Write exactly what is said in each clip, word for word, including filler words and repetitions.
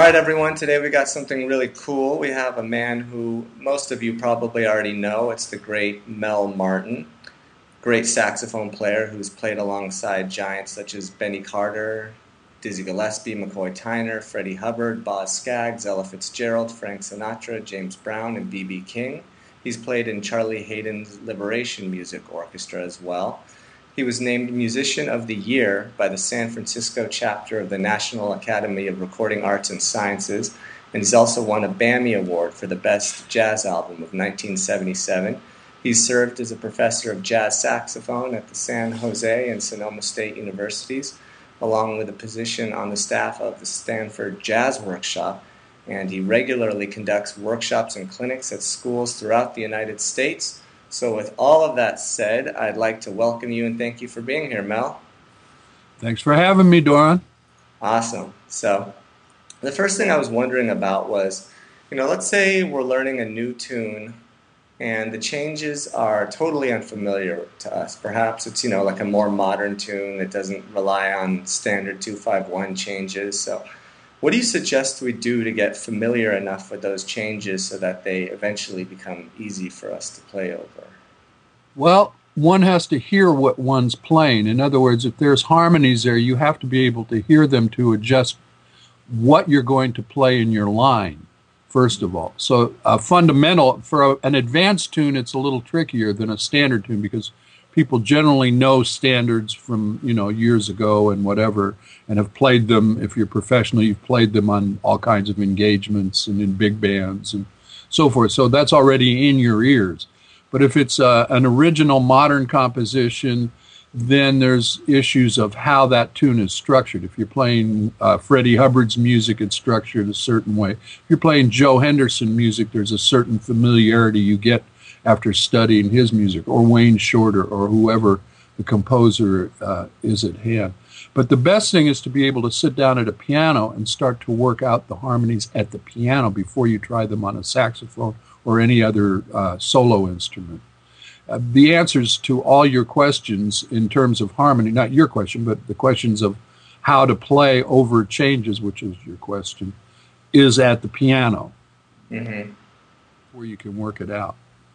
right, everyone, today we got something really cool. We have a man who most of you probably already know. It's the great Mel Martin, great saxophone player who's played alongside giants such as Benny Carter, Dizzy Gillespie, McCoy Tyner, Freddie Hubbard, Boz Scaggs, Ella Fitzgerald, Frank Sinatra, James Brown, and B B King. He's played in Charlie Haydn's Liberation Music Orchestra as well. He was named Musician of the Year by the San Francisco chapter of the National Academy of Recording Arts and Sciences, and he's also won a BAMI Award for the Best Jazz Album of nineteen seventy-seven. He's served as a professor of jazz saxophone at the San Jose and Sonoma State Universities, along with a position on the staff of the Stanford Jazz Workshop, and he regularly conducts workshops and clinics at schools throughout the United States. So with all of that said, I'd like to welcome you and thank you for being here, Mel. Thanks for having me, Doran. Awesome. So the first thing I was wondering about was, you know, let's say we're learning a new tune and the changes are totally unfamiliar to us. Perhaps it's, you know, like a more modern tune that doesn't rely on standard two five one changes. So what do you suggest we do to get familiar enough with those changes so that they eventually become easy for us to play over? Well, one has to hear what one's playing. In other words, if there's harmonies there, you have to be able to hear them to adjust what you're going to play in your line, first of all. So a fundamental, for a, an advanced tune, it's a little trickier than a standard tune because people generally know standards from, you know, years ago and whatever, and have played them. If you're professional, you've played them on all kinds of engagements and in big bands and so forth. So that's already in your ears. But if it's uh, an original modern composition, then there's issues of how that tune is structured. If you're playing uh, Freddie Hubbard's music, it's structured a certain way. If you're playing Joe Henderson music, there's a certain familiarity you get after studying his music, or Wayne Shorter, or whoever the composer uh, is at hand. But the best thing is to be able to sit down at a piano and start to work out the harmonies at the piano before you try them on a saxophone or any other uh, solo instrument. Uh, the answers to all your questions in terms of harmony, not your question, but the questions of how to play over changes, which is your question, is at the piano, mm-hmm. where you can work it out.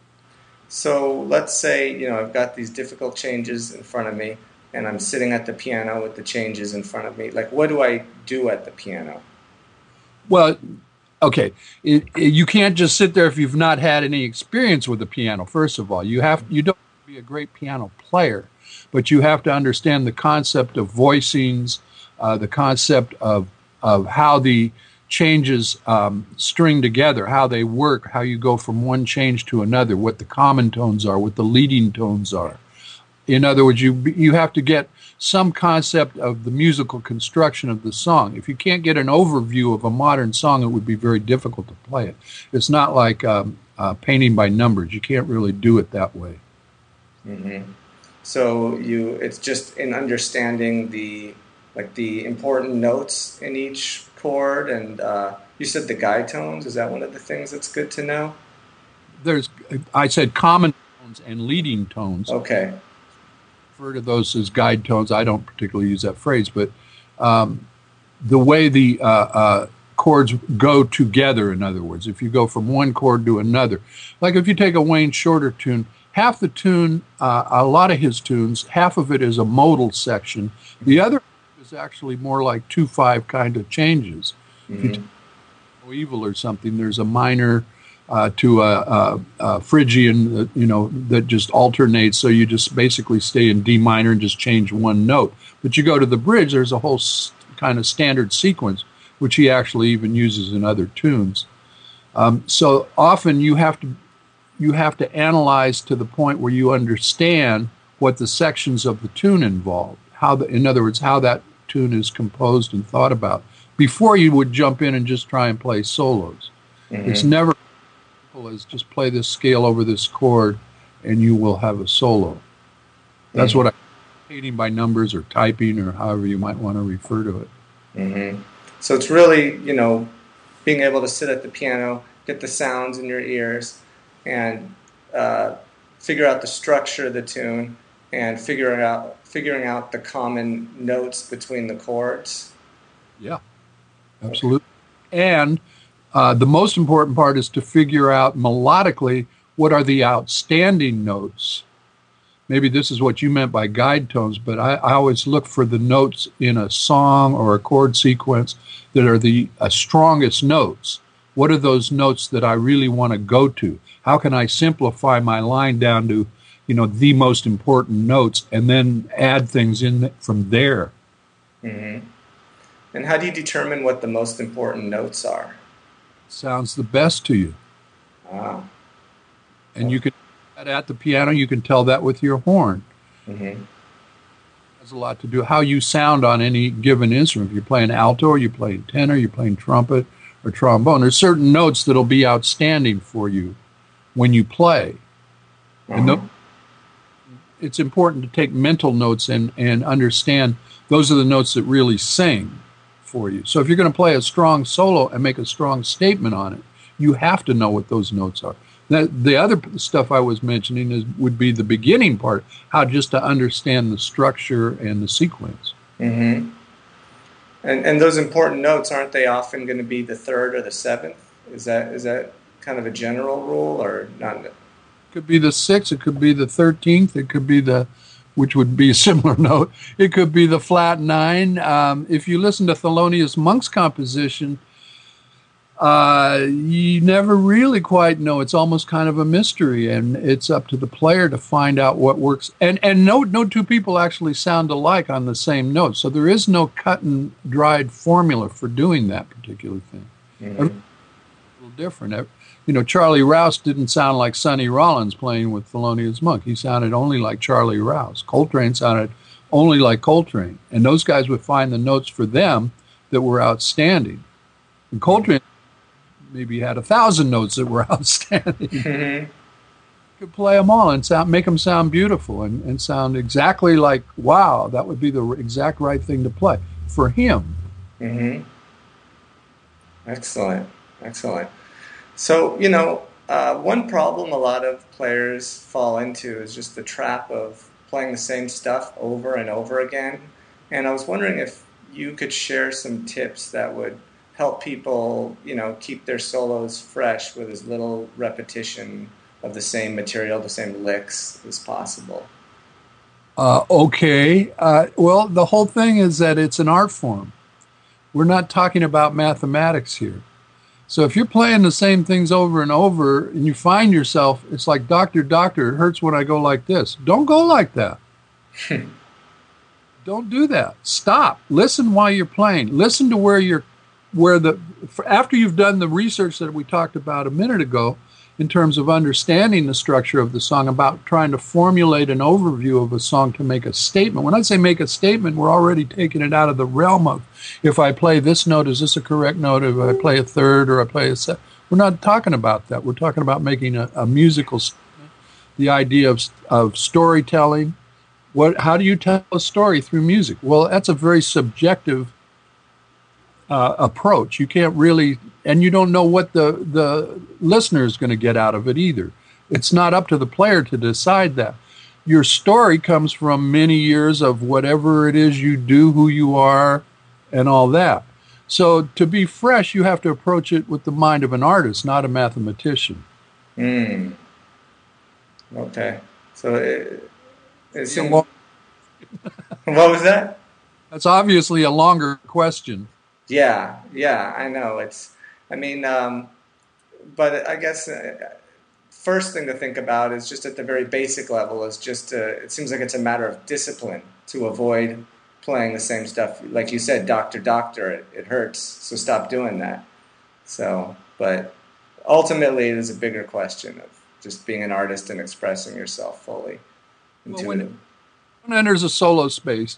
So let's say, you know, I've got these difficult changes in front of me, and I'm sitting at the piano with the changes in front of me. Like, what do I do at the piano? Well, okay, it, it, you can't just sit there if you've not had any experience with the piano. First of all, you have you don't have to be a great piano player, but you have to understand the concept of voicings, uh, the concept of of how the changes um, string together, how they work, how you go from one change to another, what the common tones are, what the leading tones are. In other words, you you have to get some concept of the musical construction of the song. If you can't get an overview of a modern song, it would be very difficult to play it. It's not like um, uh, painting by numbers. You can't really do it that way. Mm-hmm. So you, it's just in understanding the like the important notes in each chord, and uh, you said the guide tones. Is that one of the things that's good to know? There's, I said common tones and leading tones. Okay. Refer to those as guide tones. I don't particularly use that phrase, but um, the way the uh, uh, chords go together, in other words, if you go from one chord to another, like if you take a Wayne Shorter tune, half the tune, uh, a lot of his tunes, half of it is a modal section. The other is actually more like two five kind of changes. Mm-hmm. If you take No Evil or something, there's a minor uh, to a, a, a Phrygian, uh, you know, that just alternates. So you just basically stay in D minor and just change one note. But you go to the bridge, there's a whole st- kind of standard sequence, which he actually even uses in other tunes. Um, so often you have to you have to analyze to the point where you understand what the sections of the tune involve. How, the, in other words, how that tune is composed and thought about before you would jump in and just try and play solos. Mm-hmm. It's never as simple as just play this scale over this chord and you will have a solo. That's mm-hmm. what I'm painting by numbers or typing or however you might want to refer to it. Mm-hmm. So it's really, you know, being able to sit at the piano, get the sounds in your ears, and uh, figure out the structure of the tune, and figuring out figuring out the common notes between the chords. Yeah, absolutely. And uh, the most important part is to figure out melodically what are the outstanding notes. Maybe this is what you meant by guide tones, but I, I always look for the notes in a song or a chord sequence that are the uh, strongest notes. What are those notes that I really want to go to? How can I simplify my line down to, you know, the most important notes and then add things in from there? Mm-hmm. And how do you determine what the most important notes are? Sounds the best to you. Ah. And you can at the piano, you can tell that with your horn. Mm-hmm. It has a lot to do how you sound on any given instrument. If you're playing alto, or you're playing tenor, you're playing trumpet or trombone. There's certain notes that'll be outstanding for you when you play. Uh-huh. And those, it's important to take mental notes and, and understand those are the notes that really sing for you. So if you're going to play a strong solo and make a strong statement on it, you have to know what those notes are. That, the other stuff I was mentioning is would be the beginning part, how just to understand the structure and the sequence. Mm-hmm. And and those important notes, aren't they often going to be the third or the seventh? Is that is that kind of a general rule or not? It could be the sixth, it could be the thirteenth, it could be the, which would be a similar note, it could be the flat nine. Um, if you listen to Thelonious Monk's composition, Uh, you never really quite know. It's almost kind of a mystery, and it's up to the player to find out what works. And and no no two people actually sound alike on the same note, so there is no cut and dried formula for doing that particular thing. Mm-hmm. A little different. You know, Charlie Rouse didn't sound like Sonny Rollins playing with Thelonious Monk. He sounded only like Charlie Rouse. Coltrane sounded only like Coltrane, and those guys would find the notes for them that were outstanding. And Coltrane maybe had a thousand notes that were outstanding. Mm-hmm. Could play them all and sound, make them sound beautiful and, and sound exactly like, wow, that would be the exact right thing to play for him. Mm-hmm. Excellent, excellent. So, you know, uh, one problem a lot of players fall into is just the trap of playing the same stuff over and over again. And I was wondering if you could share some tips that would help people, you know, keep their solos fresh with as little repetition of the same material, the same licks as possible. Uh, okay. Uh, well, the whole thing is that it's an art form. We're not talking about mathematics here. So if you're playing the same things over and over and you find yourself, it's like, doctor, doctor, it hurts when I go like this. Don't go like that. Don't do that. Stop. Listen while you're playing. Listen to where you're where the after you've done the research that we talked about a minute ago in terms of understanding the structure of the song, about trying to formulate an overview of a song to make a statement. When I say make a statement, we're already taking it out of the realm of, if I play this note, is this a correct note? If I play a third or I play a set, we're not talking about that. We're talking about making a, a musical statement, the idea of, of storytelling. What? How do you tell a story through music? Well, that's a very subjective Uh, approach. You can't really, and you don't know what the, the listener is going to get out of it either. It's not up to the player to decide that. Your story comes from many years of whatever it is you do, who you are, and all that. So to be fresh, you have to approach it with the mind of an artist, not a mathematician. Mm. Okay. So it, it's in, long, what was that? That's obviously a longer question. Yeah, yeah, I know. It's, I mean, um, but I guess uh, first thing to think about is just at the very basic level is just to, it seems like it's a matter of discipline to avoid playing the same stuff. Like you said, doctor, doctor, it, it hurts, so stop doing that. So, but ultimately it is a bigger question of just being an artist and expressing yourself fully. Well, when one enters a solo space,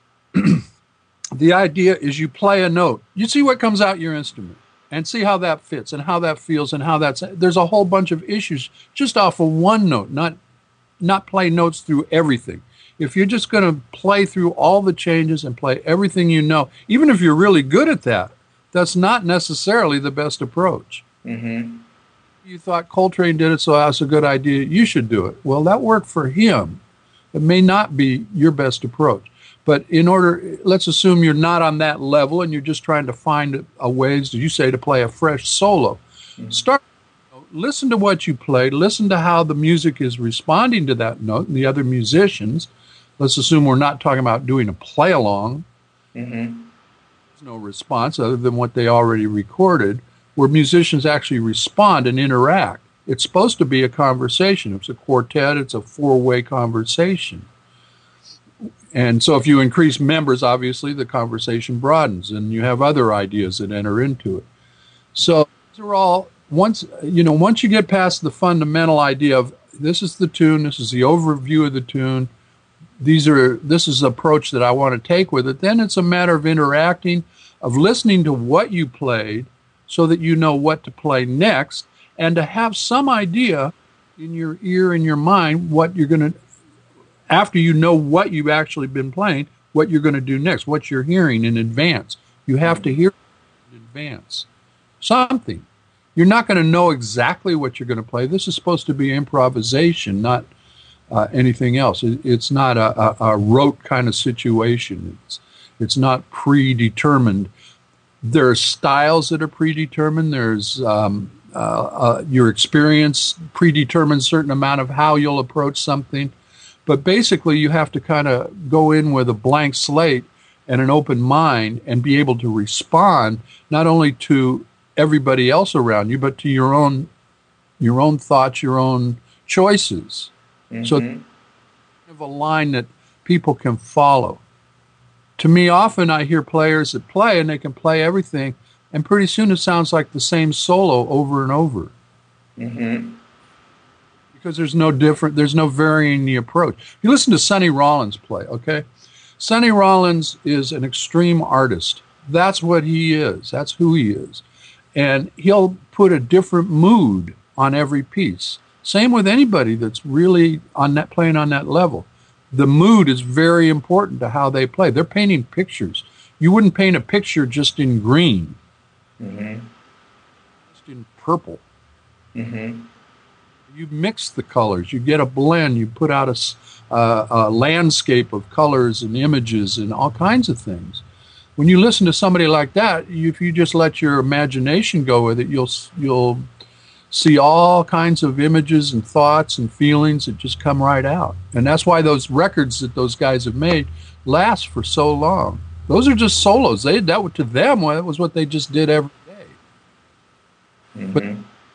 the idea is you play a note. You see what comes out your instrument and see how that fits and how that feels and how that's... There's a whole bunch of issues just off of one note, not not play notes through everything. If you're just going to play through all the changes and play everything you know, even if you're really good at that, that's not necessarily the best approach. Mm-hmm. You thought Coltrane did it, so that's a good idea. You should do it. Well, that worked for him. It may not be your best approach. But in order, let's assume you're not on that level and you're just trying to find a ways, as you say, to play a fresh solo. Mm-hmm. Start, listen to what you play, listen to how the music is responding to that note and the other musicians. Let's assume we're not talking about doing a play along. Mm-hmm. There's no response other than what they already recorded, where musicians actually respond and interact. It's supposed to be a conversation. If it's a quartet, it's a four-way conversation. And so if you increase members, obviously the conversation broadens and you have other ideas that enter into it. So these are all, once, you know, once you get past the fundamental idea of this is the tune, this is the overview of the tune, these are, this is the approach that I want to take with it, then it's a matter of interacting, of listening to what you played so that you know what to play next, and to have some idea in your ear, in your mind, what you're going to, after you know what you've actually been playing, what you're going to do next, what you're hearing in advance. You have to hear in advance something. You're not going to know exactly what you're going to play. This is supposed to be improvisation, not uh, anything else. It, it's not a, a, a rote kind of situation. It's, it's not predetermined. There are styles that are predetermined. There's um, uh, uh, your experience predetermines a certain amount of how you'll approach something. But basically, you have to kind of go in with a blank slate and an open mind and be able to respond not only to everybody else around you, but to your own your own thoughts, your own choices. Mm-hmm. So you have a line that people can follow. To me, often I hear players that play, and they can play everything, and pretty soon it sounds like the same solo over and over. Mm-hmm. Because there's no different, there's no varying the approach. You listen to Sonny Rollins play, okay? Sonny Rollins is an extreme artist. That's what he is. That's who he is. And he'll put a different mood on every piece. Same with anybody that's really on that playing on that level. The mood is very important to how they play. They're painting pictures. You wouldn't paint a picture just in green, mm-hmm. just in purple. Mm-hmm. You mix the colors, you get a blend, you put out a, uh, a landscape of colors and images and all kinds of things. When you listen to somebody like that, you, if you just let your imagination go with it, you'll you'll see all kinds of images and thoughts and feelings that just come right out. And that's why those records that those guys have made last for so long. Those are just solos. They that to them that was what they just did every day. Mm-hmm. But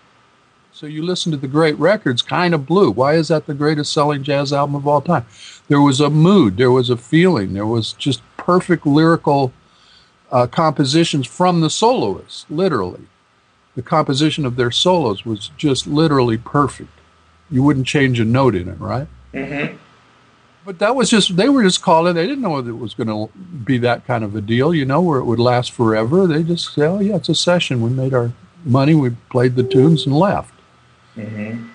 so you listen to the great records, Kind of Blue. Why is that the greatest selling jazz album of all time? There was a mood, there was a feeling, there was just perfect lyrical uh, compositions from the soloists, literally. The composition of their solos was just literally perfect. You wouldn't change a note in it, right? Mm-hmm. But that was just, they were just calling, they didn't know it was going to be that kind of a deal, you know, where it would last forever. They just said, oh yeah, it's a session. We made our money, we played the tunes and left. Mm-hmm.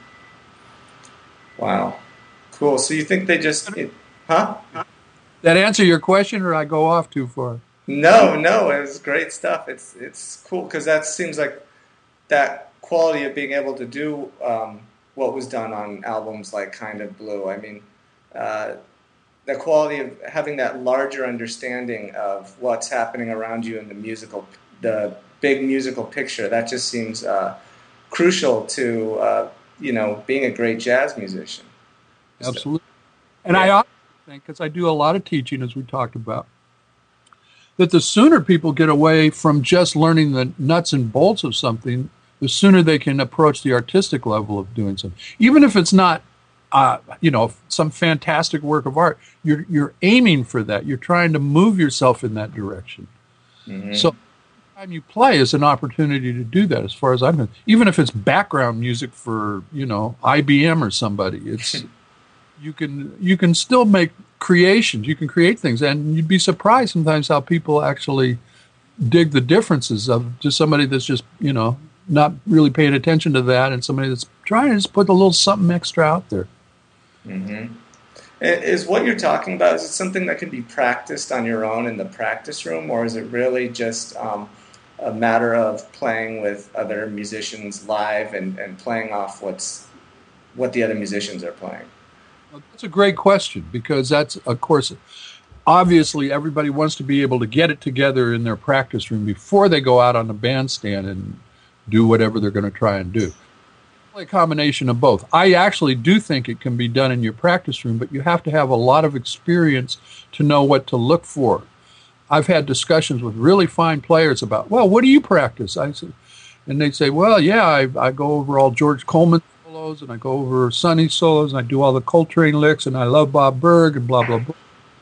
Wow. Cool. So you think they just, it, huh? That answer your question, or I go off too far? No, no, it was great stuff. It's it's cool because that seems like that quality of being able to do um, what was done on albums like Kind of Blue. I mean, uh, the quality of having that larger understanding of what's happening around you in the musical, the big musical picture. That just seems uh, crucial to uh, you know being a great jazz musician. Absolutely. And yeah. I often think, because I do a lot of teaching, as we talked about, that the sooner people get away from just learning the nuts and bolts of something, the sooner they can approach the artistic level of doing something. Even if it's not, uh, you know, some fantastic work of art, you're you're aiming for that. You're trying to move yourself in that direction. Mm-hmm. So the time you play is an opportunity to do that, as far as I'm concerned. Even if it's background music for, you know, I B M or somebody, it's you can you can still make creations. You can create things, and you'd be surprised sometimes how people actually dig the differences of just somebody that's just, you know, not really paying attention to that, and somebody that's trying to just put a little something extra out there. Mm-hmm. Is what you're talking about, is it something that can be practiced on your own in the practice room, or is it really just um, a matter of playing with other musicians live and, and playing off what's what the other musicians are playing? Well, that's a great question, because that's, of course, obviously everybody wants to be able to get it together in their practice room before they go out on the bandstand and do whatever they're going to try and do. A combination of both. I actually do think it can be done in your practice room, but you have to have a lot of experience to know what to look for. I've had discussions with really fine players about, well, what do you practice? I said, and they say, well, yeah, I, I go over all George Coleman solos, and I go over Sonny solos, and I do all the Coltrane licks, and I love Bob Berg, and blah, blah, blah.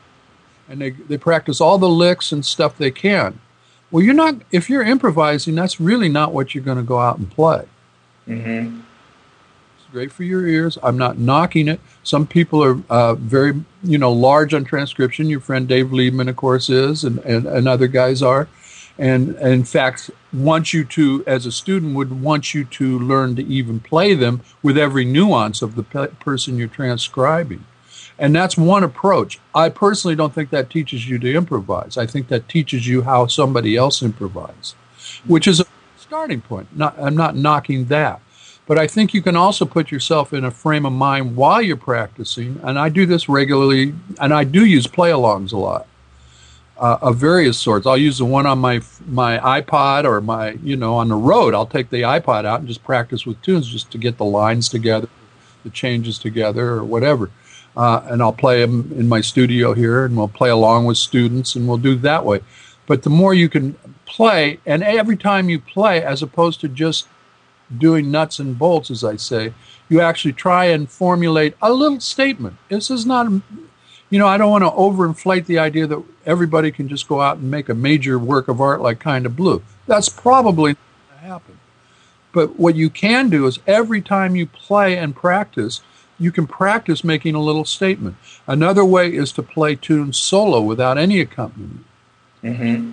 And they, they practice all the licks and stuff they can. Well, you're not, if you're improvising, that's really not what you're going to go out and play. Mm-hmm. Great for your ears. I'm not knocking it. Some people are uh, very, you know, large on transcription. Your friend Dave Liebman, of course, is, and, and, and other guys are. And, and in fact, want you to, as a student, would want you to learn to even play them with every nuance of the pe- person you're transcribing. And that's one approach. I personally don't think that teaches you to improvise. I think that teaches you how somebody else improvises, which is a starting point. Not, I'm not knocking that. But I think you can also put yourself in a frame of mind while you're practicing, and I do this regularly, and I do use play-alongs a lot, uh, of various sorts. I'll use the one on my my iPod or my, you know, on the road. I'll take the iPod out and just practice with tunes just to get the lines together, the changes together, or whatever. Uh, and I'll play them in my studio here, and we'll play along with students, and we'll do it that way. But the more you can play, and every time you play, as opposed to just doing nuts and bolts, as I say, you actually try and formulate a little statement. This is not, you know, I don't want to overinflate the idea that everybody can just go out and make a major work of art like Kind of Blue. That's probably not going to happen. But what you can do is every time you play and practice, you can practice making a little statement. Another way is to play tunes solo without any accompaniment. Mm-hmm.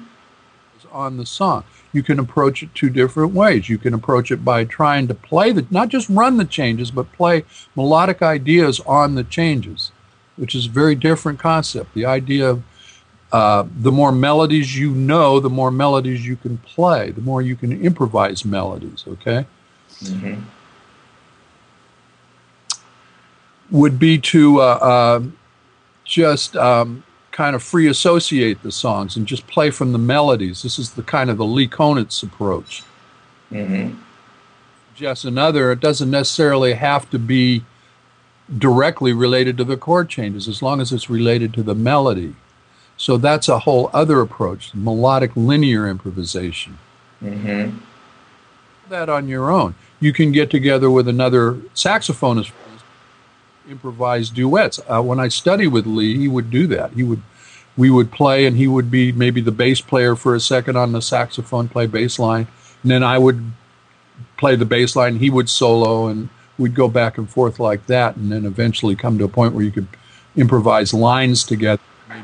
On the song. You can approach it two different ways. You can approach it by trying to play the, not just run the changes, but play melodic ideas on the changes, which is a very different concept. The idea of uh, the more melodies you know, the more melodies you can play, the more you can improvise melodies, okay? Mm-hmm. Would be to uh, uh, just... Um, kind of free associate the songs and just play from the melodies. This is the kind of the Lee Konitz approach. Mm-hmm. Just another, it doesn't necessarily have to be directly related to the chord changes as long as it's related to the melody. So that's a whole other approach, melodic linear improvisation. Mm-hmm. That on your own. You can get together with another saxophonist, improvise duets. Uh, when I studied with Lee, he would do that. He would, we would play, and he would be maybe the bass player for a second on the saxophone, play bass line, and then I would play the bass line. He would solo, and we'd go back and forth like that, and then eventually come to a point where you could improvise lines together.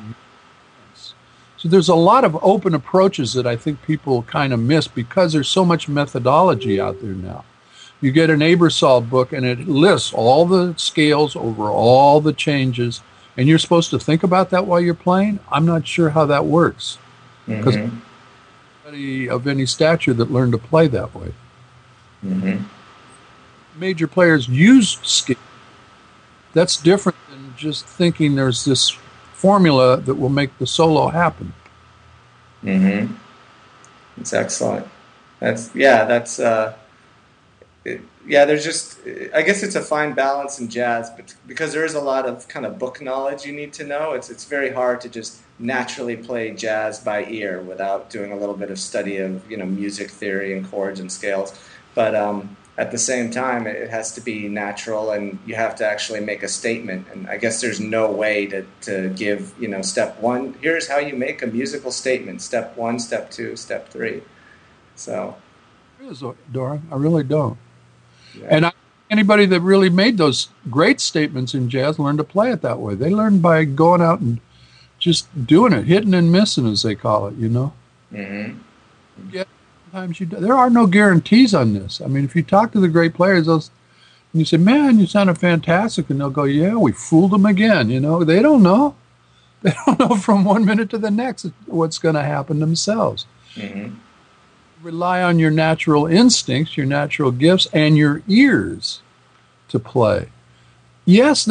So there's a lot of open approaches that I think people kind of miss because there's so much methodology out there now. You get an Aebersold book, and it lists all the scales over all the changes, and you're supposed to think about that while you're playing? I'm not sure how that works. Because mm-hmm. nobody of any stature that learned to play that way. Mm-hmm. Major players use scale. That's different than just thinking there's this formula that will make the solo happen. Mm-hmm. It's excellent. That's, yeah, that's... Uh... It, yeah, there's just, I guess it's a fine balance in jazz, but because there is a lot of kind of book knowledge you need to know, it's it's very hard to just naturally play jazz by ear without doing a little bit of study of, you know, music theory and chords and scales. But um, at the same time, it has to be natural, and you have to actually make a statement. And I guess there's no way to, to give, you know, step one, here's how you make a musical statement, step one, step two, step three. So. There is, Dora. I really don't. Yeah. And I, anybody that really made those great statements in jazz learned to play it that way. They learned by going out and just doing it, hitting and missing, as they call it, you know? Mm-hmm. Yeah, sometimes you do. There are no guarantees on this. I mean, if you talk to the great players, they'll, and you say, man, you sounded fantastic, and they'll go, yeah, we fooled them again, you know? They don't know. They don't know from one minute to the next what's going to happen themselves. Mm-hmm. Rely on your natural instincts, your natural gifts, and your ears to play. Yes, there's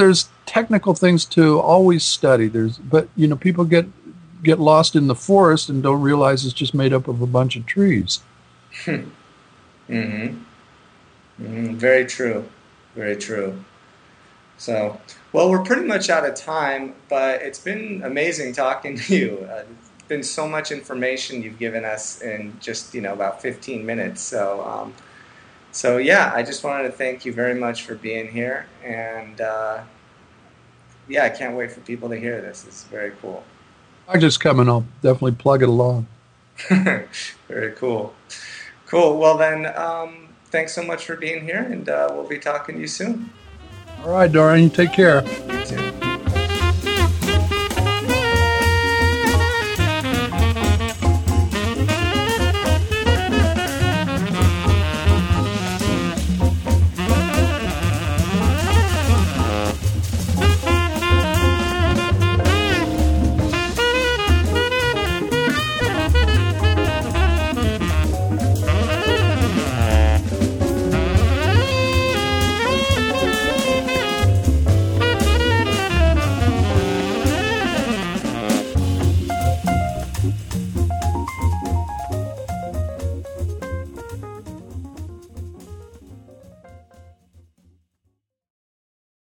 technical things to always study. There's, but you know, people get get lost in the forest and don't realize it's just made up of a bunch of trees. mm-hmm. Mm-hmm. Very true. Very true. So, well, we're pretty much out of time, but it's been amazing talking to you. Uh, it's been so much information you've given us in just, you know, about fifteen minutes. So, um, so yeah, I just wanted to thank you very much for being here. And, uh, yeah, I can't wait for people to hear this. It's very cool. I'm just coming. I'll definitely plug it along. Very cool. Cool. Well, then, um, thanks so much for being here, and uh, we'll be talking to you soon. All right, Dorian, take care. You too.